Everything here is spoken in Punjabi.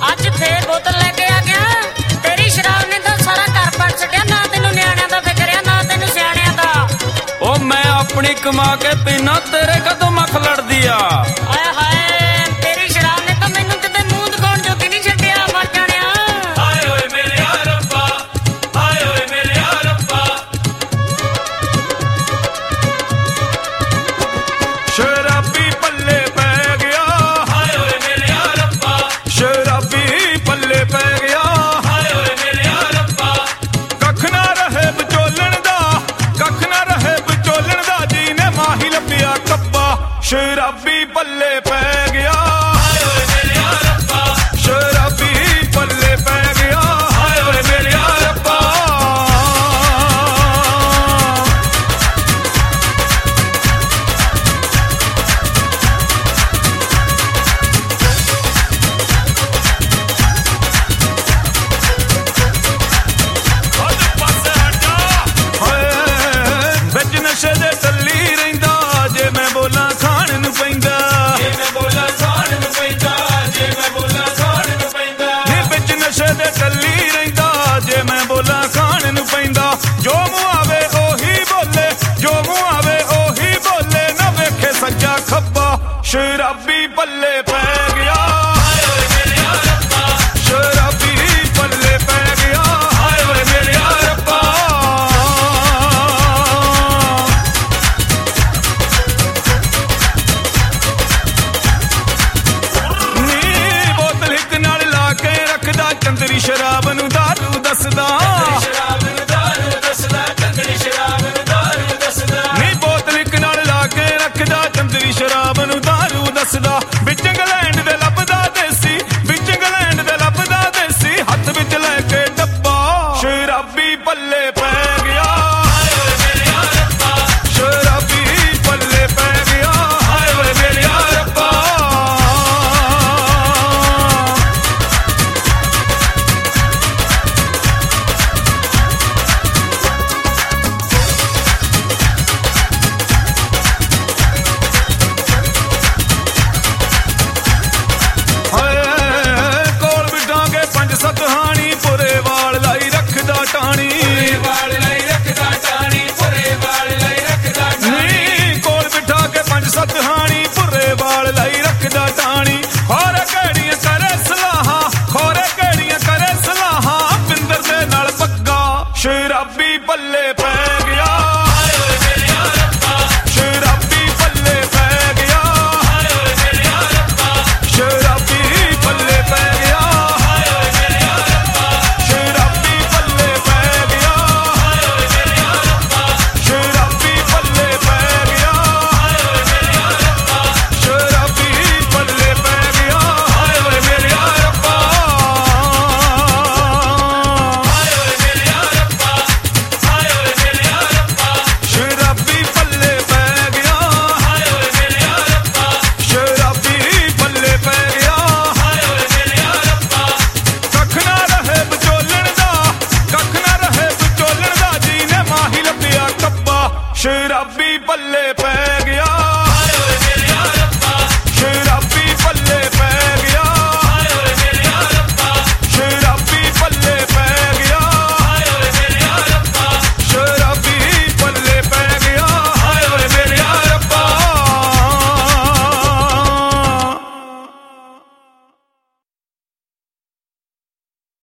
ਅੱਜ ਫੇਰ ਬੋਤਲ ਲੈ ਕੇ ਆ ਗਿਆ। ਤੇਰੀ ਸ਼ਰਾਬ ਨੇ ਤਾਂ ਸਾਰਾ ਘਰ ਪੱਟ ਛੱਡਿਆ। ਨਾ ਤੈਨੂੰ ਨਿਆਣਿਆਂ ਦਾ ਫਿਕਰ ਆ, ਨਾ ਤੈਨੂੰ ਸਿਆਣਿਆਂ ਦਾ। ਉਹ ਮੈਂ ਆਪਣੀ ਕਮਾ ਕੇ ਪੀਣਾ, ਤੇਰੇ ਕਦੋਂ ਮੱਖ ਲੜਦੀ ਆ। ਆਏ ਹਾਏ, ਤੇਰੀ ਸ਼ਰਾਬ ਨੇ ਤਾਂ ਮੈਨੂੰ ਕਿਤੇ ਮੂੰਹ ਦਿਖਾਉਣ ਜੋਗੀ ਨਹੀਂ ਛੱਡਿਆ। ਮਰ ਜਾਣਿਆ। ਹਾਏ ਓਏ ਮੇਰੇ ਆ ਰੱਬਾ, ਹਾਏ ਓਏ ਮੇਰੇ ਆ ਰੱਬਾ। ਸ਼ਰਾਬੀ ਪੱਲੇ ਪੈ ਗਿਆ, ਹਾਏ ਓਏ ਮੇਰੇ ਆ ਰੱਬਾ। ਸ਼ਰਾਬੀ ਪੱਲੇ ਪੈ ਗਿਆ, ਹਾਏ ਓਏ ਮੇਰੇ ਆ ਰੱਬਾ। ਕੱਖ ਨਾ ਰਹੇ ਵਿਚੋਲਣ ਦਾ, ਕੱਖ ਨਾ ਰਹੇ ਵਿਚੋਲਣ ਦਾ, ਜੀ ਨੇ ਮਾਹੀ ਲੱਭਿਆ ਕੱਬਾ। ਸ਼ਰਾਬੀ ਪੱਲੇ ਪੈ ਗਿਆ, ਹਾਏ ਓਏ ਮੇਰੇ ਆ ਰੱਬਾ। ਸ਼ਰਾਬੀ ਪੱਲੇ ਪੈ ਗਿਆ, ਹਾਏ ਓਏ ਮੇਰੇ ਆ ਰੱਬਾ। ਵਿੱਚ ਨਸ਼ੇ ਦੇ ਟੱਲੀ ਰਹਿੰਦਾ, ਜੇ ਮੈਂ ਬੋਲਾਂ ਖਾਣ ਨੂੰ ਪੈਂਦਾ। ਜੇ ਮੈਂ ਬੋਲਾਂ ਖਾਣ ਨੂੰ ਪੈਂਦਾ, ਜੇ ਮੈਂ ਬੋਲਾਂ ਖਾਣ ਨੂੰ ਪੈਂਦਾ। ਵਿੱਚ ਨਸ਼ੇ ਦੇ ਟੱਲੀ ਰਹਿੰਦਾ, ਜੇ ਮੈਂ ਬੋਲਾਂ ਖਾਣ ਨੂੰ ਪੈਂਦਾ। ਜੋ ਮੂੰਹ ਆਵੇ ਉਹੀ ਬੋਲੇ, ਜੋ ਮੂੰਹ ਆਵੇ ਉਹੀ ਬੋਲੇ, ਨਾ ਵੇਖੇ ਸੱਜਾ ਖੱਬਾ। ਸ਼ਰਾਬੀ ਪੱਲੇ ਪੈ ਗਿਆ, ਹਾਏ ਓਏ ਮੇਰੇ ਆ ਰੱਬਾ। ਸ਼ਰਾਬੀ ਪੱਲੇ ਪੈ ਗਿਆ, ਹਾਏ ਓਏ ਮੇਰੇ ਆ ਰੱਬਾ। ਨੀ ਬੋਤਲ ਇੱਕ ਨਾਲ ਲਾ ਕੇ ਰੱਖਦਾ, ਚੰਦਰੀ ਸ਼ਰਾਬ ਨੂੰ ਦਾਰੂ ਦੱਸਦਾ।